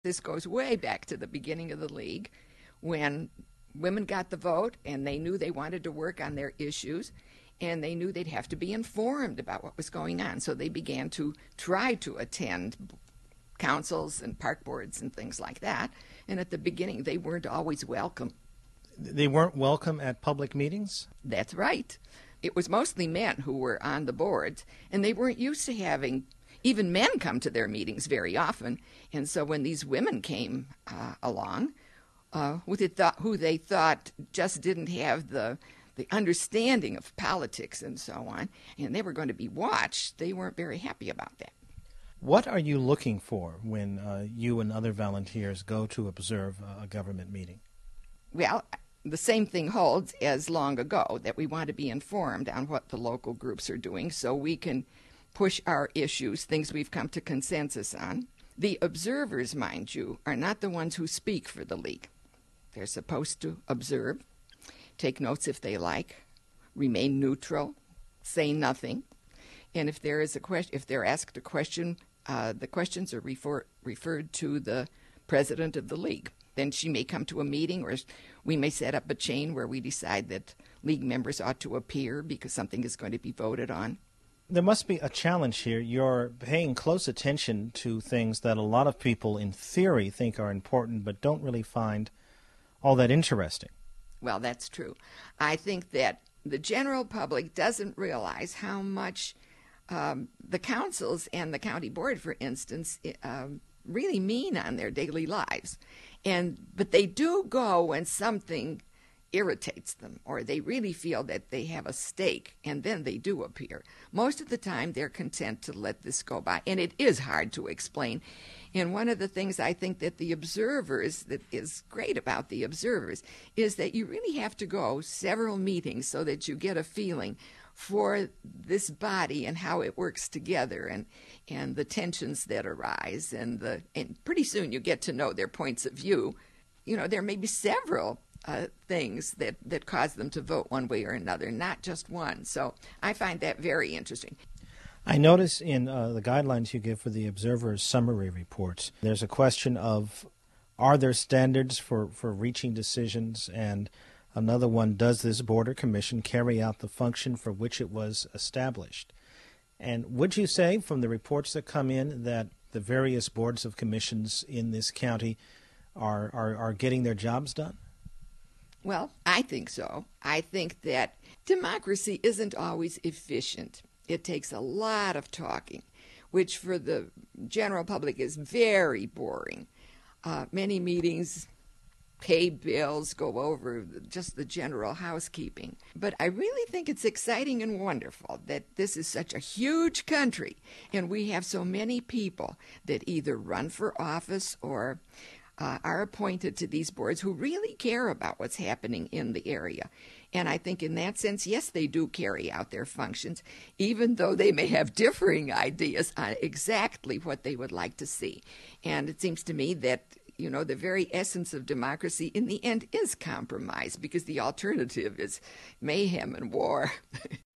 This goes way back to the beginning of the league when women got the vote and they knew they wanted to work on their issues and they knew they'd have to be informed about what was going on. So they began to try to attend councils and park boards and things like that. And at the beginning, they weren't always welcome. They weren't welcome at public meetings? That's right. It was mostly men who were on the boards, and they weren't used to having even men come to their meetings very often. And so when these women came along, who they thought just didn't have the understanding of politics and so on, and they were going to be watched, they weren't very happy about that. What are you looking for when you and other volunteers go to observe a government meeting? Well, the same thing holds as long ago, that we want to be informed on what the local groups are doing so we can push our issues, things we've come to consensus on. The observers, mind you, are not the ones who speak for the league. They're supposed to observe, take notes if they like, remain neutral, say nothing. And if there is if they're asked a question, the questions are referred to the president of the league. Then she may come to a meeting, or we may set up a chain where we decide that league members ought to appear because something is going to be voted on. There must be a challenge here. You're paying close attention to things that a lot of people in theory think are important but don't really find all that interesting. Well, that's true. I think that the general public doesn't realize how much the councils and the county board, for instance, really mean on their daily lives. But they do go when something irritates them or they really feel that they have a stake, and then they do appear. Most of the time they're content to let this go by, and it is hard to explain. And one of the things I think that the observers, that is great about the observers, is that you really have to go several meetings so that you get a feeling for this body and how it works together, and the tensions that arise, and pretty soon you get to know their points of view. You know, there may be several things that cause them to vote one way or another, not just one. So I find that very interesting. I notice in the guidelines you give for the observers' summary reports, there's a question of, are there standards for reaching decisions? And another one, does this board or commission carry out the function for which it was established? And would you say from the reports that come in that the various boards of commissions in this county are getting their jobs done? Well, I think so. I think that democracy isn't always efficient. It takes a lot of talking, which for the general public is very boring. Many meetings pay bills, go over just the general housekeeping. But I really think it's exciting and wonderful that this is such a huge country, and we have so many people that either run for office or are appointed to these boards who really care about what's happening in the area. And I think in that sense, yes, they do carry out their functions, even though they may have differing ideas on exactly what they would like to see. And it seems to me that, you know, the very essence of democracy in the end is compromise, because the alternative is mayhem and war.